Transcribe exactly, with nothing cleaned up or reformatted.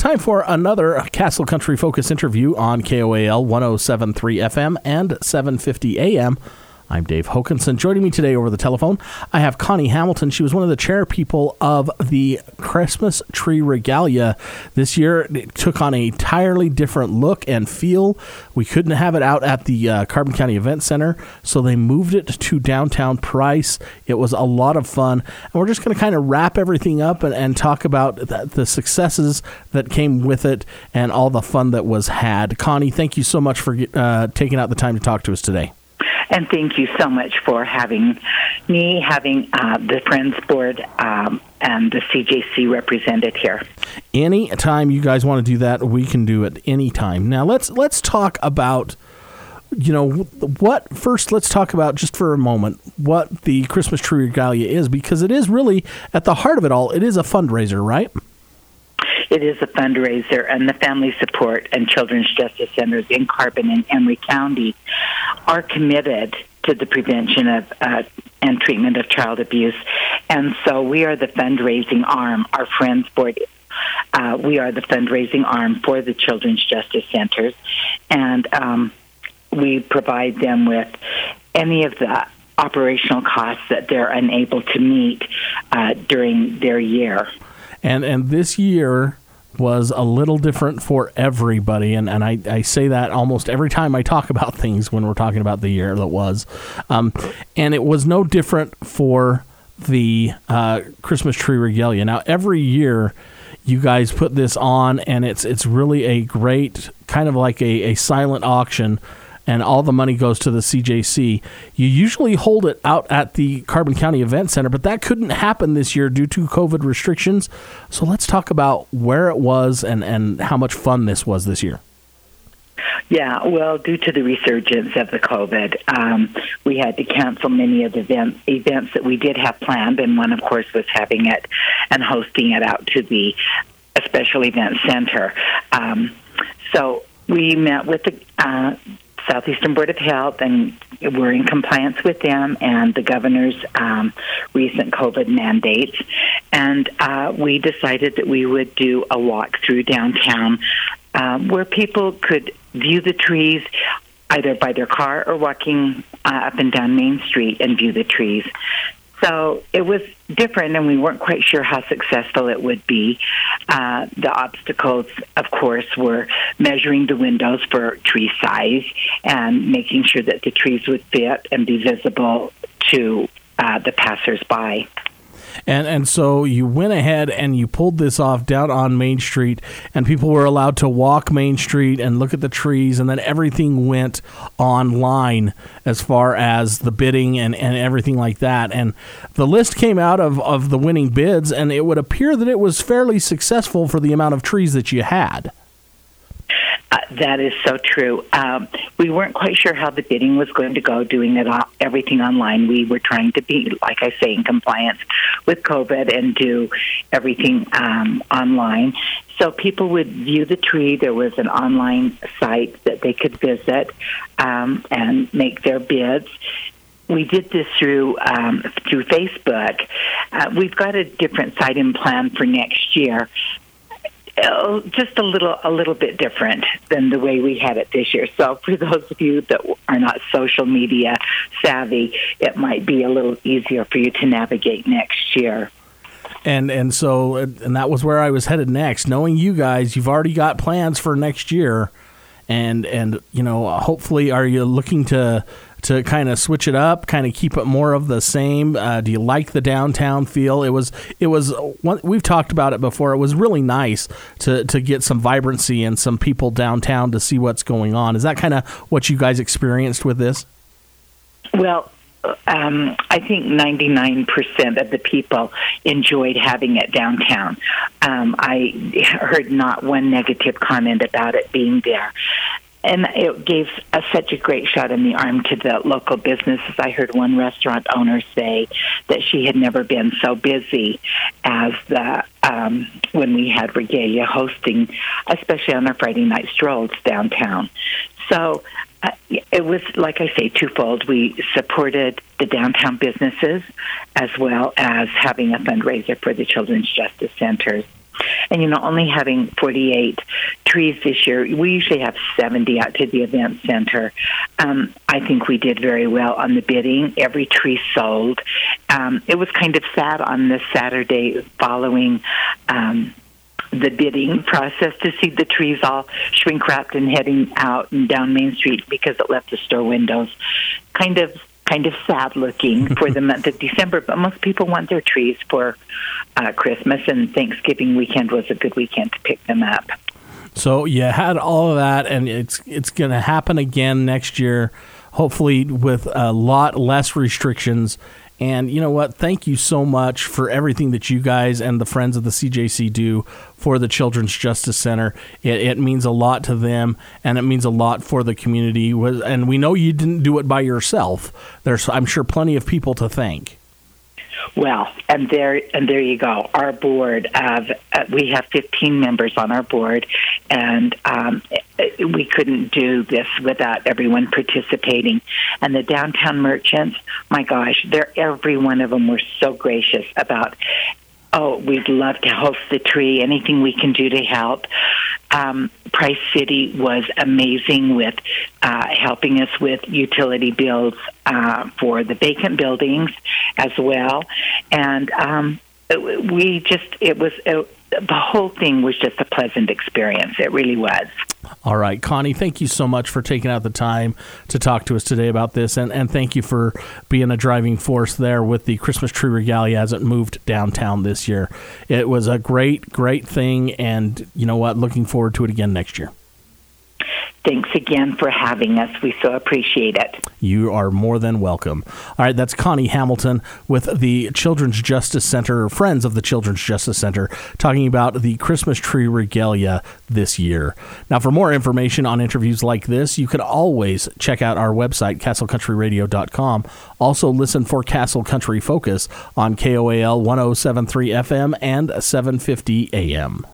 time for another Castle Country Focus interview on K O A L one oh seven point three F M and seven fifty A M. I'm Dave Hokanson. Joining me today over the telephone, I have Connie Hamilton. She was one of the chair people of the Christmas Tree Regalia this year. It took on a entirely different look and feel. We couldn't have it out at the uh, Carbon County Event Center, so they moved it to downtown Price. It was a lot of fun, and we're just going to kind of wrap everything up and, and talk about the, the successes that came with it and all the fun that was had. Connie, thank you so much for uh, taking out the time to talk to us today. And thank you so much for having me, having uh, the Friends Board um, and the C J C represented here. Any time you guys want to do that, we can do it anytime. Now, let's let's talk about, you know, what, first, let's talk about, just for a moment, what the Christmas Tree Regalia is, because it is really, at the heart of it all, it is a fundraiser, right? It is a fundraiser, and the Family Support and Children's Justice Centers in Carbon and Emery County are committed to the prevention of uh, and treatment of child abuse. And so we are the fundraising arm. Our Friends Board, uh, we are the fundraising arm for the Children's Justice Centers, and um, we provide them with any of the operational costs that they're unable to meet uh, during their year. And and this year was a little different for everybody, and, and I, I say that almost every time I talk about things when we're talking about the year that was. Um, and it was no different for the uh, Christmas Tree Regalia. Now, every year you guys put this on, and it's it's really a great, kind of like a, a silent auction, and all the money goes to the C J C. You usually hold it out at the Carbon County Event Center, but that couldn't happen this year due to COVID restrictions. So let's talk about where it was and, and how much fun this was this year. Yeah, well, due to the resurgence of the COVID, um, we had to cancel many of the event, events that we did have planned, and one, of course, was having it and hosting it out to the Special Event Center. Um, so we met with the uh, Southeastern Board of Health, and we're in compliance with them and the governor's um, recent COVID mandates. And uh, we decided that we would do a walk through downtown um, where people could view the trees either by their car or walking uh, up and down Main Street and view the trees. So it was different, and we weren't quite sure how successful it would be. Uh, the obstacles, of course, were measuring the windows for tree size and making sure that the trees would fit and be visible to uh, the passersby. And and so you went ahead and you pulled this off down on Main Street, and people were allowed to walk Main Street and look at the trees, and then everything went online as far as the bidding and, and everything like that. And the list came out of, of the winning bids, and it would appear that it was fairly successful for the amount of trees that you had. Uh, that is so true. Um, we weren't quite sure how the bidding was going to go, doing it all, everything online. We were trying to be, like I say, in compliance with COVID and do everything um, online. So people would view the tree. There was an online site that they could visit um, and make their bids. We did this through um, through Facebook. Uh, we've got a different site in plan for next year. Oh, just a little a little bit different than the way we had it this year. So for those of you that are not social media savvy, it might be a little easier for you to navigate next year. And and so and that was where I was headed next. Knowing you guys, you've already got plans for next year, and and you know, hopefully, are you looking to to kind of switch it up, kind of keep it more of the same? Uh, do you like the downtown feel? It was, it was. One, we've talked about it before. It was really nice to to get some vibrancy and some people downtown to see what's going on. Is that kind of what you guys experienced with this? Well, um, I think ninety-nine percent of the people enjoyed having it downtown. Um, I heard not one negative comment about it being there. And it gave a, such a great shot in the arm to the local businesses. I heard one restaurant owner say that she had never been so busy as the um, when we had Regalia hosting, especially on our Friday night strolls downtown. So uh, it was, like I say, twofold. We supported the downtown businesses as well as having a fundraiser for the Children's Justice Centers. And, you know, only having forty-eight trees this year, we usually have seventy out to the event center. Um, I think we did very well on the bidding. Every tree sold. Um, it was kind of sad on the Saturday following um, the bidding process to see the trees all shrink-wrapped and heading out and down Main Street because it left the store windows kind of kind of sad-looking for the month of December. But most people want their trees for uh, Christmas, and Thanksgiving weekend was a good weekend to pick them up. So you had all of that, and it's it's going to happen again next year, hopefully with a lot less restrictions. And you know what? Thank you so much for everything that you guys and the friends of the C J C do for the Children's Justice Center. It, it means a lot to them, and it means a lot for the community. And we know you didn't do it by yourself. There's, I'm sure, plenty of people to thank. Well, and there and there you go. Our board, of, uh, we have fifteen members on our board, and um, we couldn't do this without everyone participating. And the downtown merchants, my gosh, they're, every one of them were so gracious about, oh, we'd love to host the tree, anything we can do to help. Um, Price City was amazing with uh, helping us with utility bills uh, for the vacant buildings as well. And um, we just, it was, it, the whole thing was just a pleasant experience. It really was. All right, Connie, thank you so much for taking out the time to talk to us today about this, and, and thank you for being a driving force there with the Christmas Tree Regalia as it moved downtown this year. It was a great, great thing, and you know what? Looking forward to it again next year. Thanks again for having us. We so appreciate it. You are more than welcome. All right, that's Connie Hamilton with the Children's Justice Center, Friends of the Children's Justice Center, talking about the Christmas Tree Regalia this year. Now, for more information on interviews like this, you can always check out our website, castle country radio dot com. Also, listen for Castle Country Focus on K O A L one oh seven point three F M and seven fifty A M.